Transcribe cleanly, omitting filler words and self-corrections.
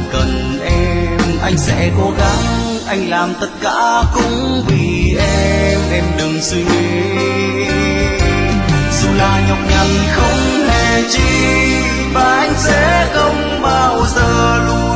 cần anh sẽ cố gắng, anh làm tất cả cũng vì em đừng suy nghĩ. Dù là nhọc nhằn không hề chi, và anh sẽ không bao giờ lùi